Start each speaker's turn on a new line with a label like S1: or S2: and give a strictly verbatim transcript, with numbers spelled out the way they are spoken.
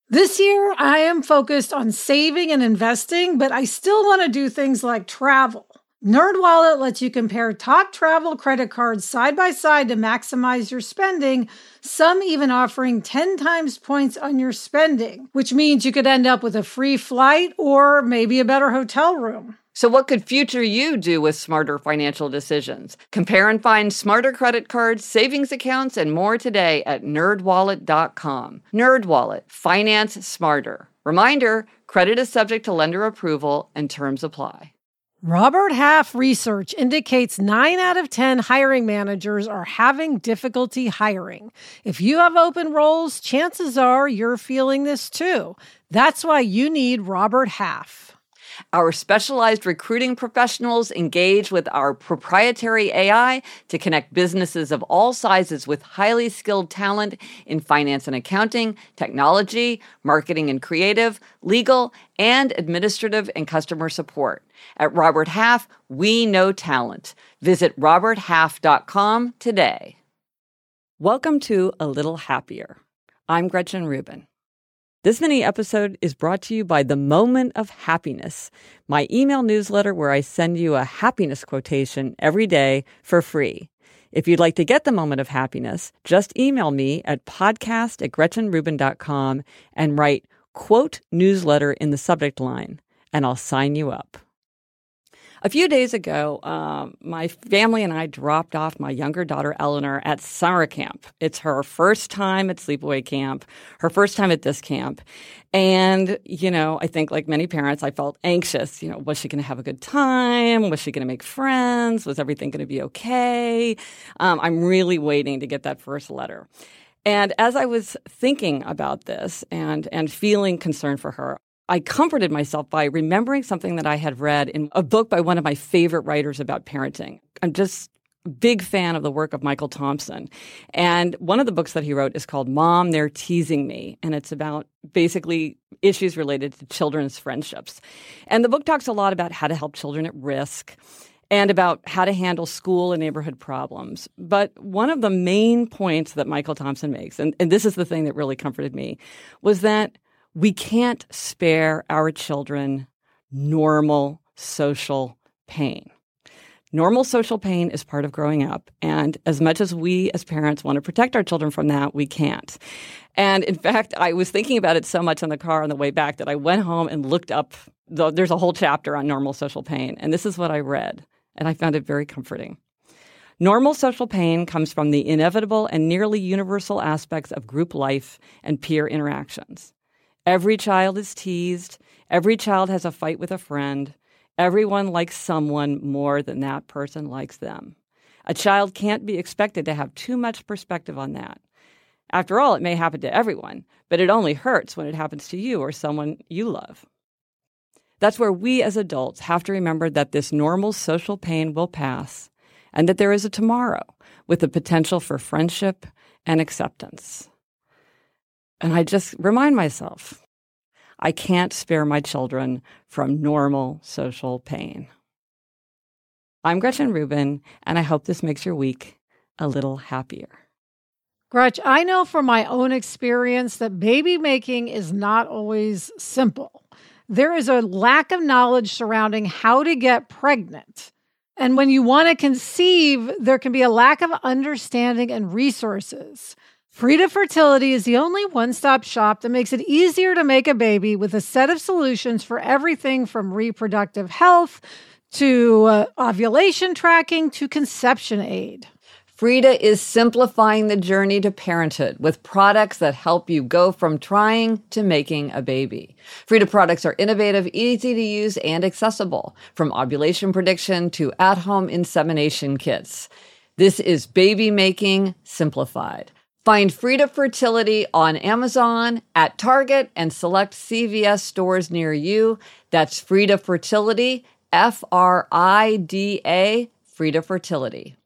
S1: This year, I am focused on saving and investing, but I still want to do things like travel. NerdWallet lets you compare top travel credit cards side by side to maximize your spending, some even offering ten times points on your spending, which means you could end up with a free flight or maybe a better hotel room.
S2: So what could future you do with smarter financial decisions? Compare and find smarter credit cards, savings accounts, and more today at nerd wallet dot com. NerdWallet. Finance smarter. Reminder, credit is subject to lender approval and terms apply.
S1: Robert Half research indicates nine out of ten hiring managers are having difficulty hiring. If you have open roles, chances are you're feeling this too. That's why you need Robert Half.
S2: Our specialized recruiting professionals engage with our proprietary A I to connect businesses of all sizes with highly skilled talent in finance and accounting, technology, marketing and creative, legal, and administrative and customer support. At Robert Half, we know talent. Visit robert half dot com today. Welcome to A Little Happier. I'm Gretchen Rubin. This mini episode is brought to you by The Moment of Happiness, my email newsletter where I send you a happiness quotation every day for free. If you'd like to get The Moment of Happiness, just email me at podcast at gretchen rubin dot com and write quote newsletter in the subject line, and I'll sign you up. A few days ago, um, my family and I dropped off my younger daughter, Eleanor, at summer camp. It's her first time at sleepaway camp, her first time at this camp. And, you know, I think like many parents, I felt anxious. You know, was she going to have a good time? Was she going to make friends? Was everything going to be okay? Um, I'm really waiting to get that first letter. And as I was thinking about this and, and feeling concerned for her, I comforted myself by remembering something that I had read in a book by one of my favorite writers about parenting. I'm just a big fan of the work of Michael Thompson. And one of the books that he wrote is called Mom, They're Teasing Me. And it's about basically issues related to children's friendships. And the book talks a lot about how to help children at risk and about how to handle school and neighborhood problems. But one of the main points that Michael Thompson makes, and, and this is the thing that really comforted me, was that we can't spare our children normal social pain. Normal social pain is part of growing up. And as much as we as parents want to protect our children from that, we can't. And in fact, I was thinking about it so much in the car on the way back that I went home and looked up. The, there's a whole chapter on normal social pain. And this is what I read. And I found it very comforting. Normal social pain comes from the inevitable and nearly universal aspects of group life and peer interactions. Every child is teased. Every child has a fight with a friend. Everyone likes someone more than that person likes them. A child can't be expected to have too much perspective on that. After all, it may happen to everyone, but it only hurts when it happens to you or someone you love. That's where we as adults have to remember that this normal social pain will pass and that there is a tomorrow with the potential for friendship and acceptance. And I just remind myself, I can't spare my children from normal social pain. I'm Gretchen Rubin, and I hope this makes your week a little happier.
S1: Gretch, I know from my own experience that baby making is not always simple. There is a lack of knowledge surrounding how to get pregnant. And when you want to conceive, there can be a lack of understanding and resources. Frida Fertility is the only one-stop shop that makes it easier to make a baby with a set of solutions for everything from reproductive health to uh, ovulation tracking to conception aid.
S2: Frida is simplifying the journey to parenthood with products that help you go from trying to making a baby. Frida products are innovative, easy to use, and accessible, from ovulation prediction to at-home insemination kits. This is baby making simplified. Find Frida Fertility on Amazon, at Target, and select C V S stores near you. That's Frida Fertility, F R I D A, Frida Fertility.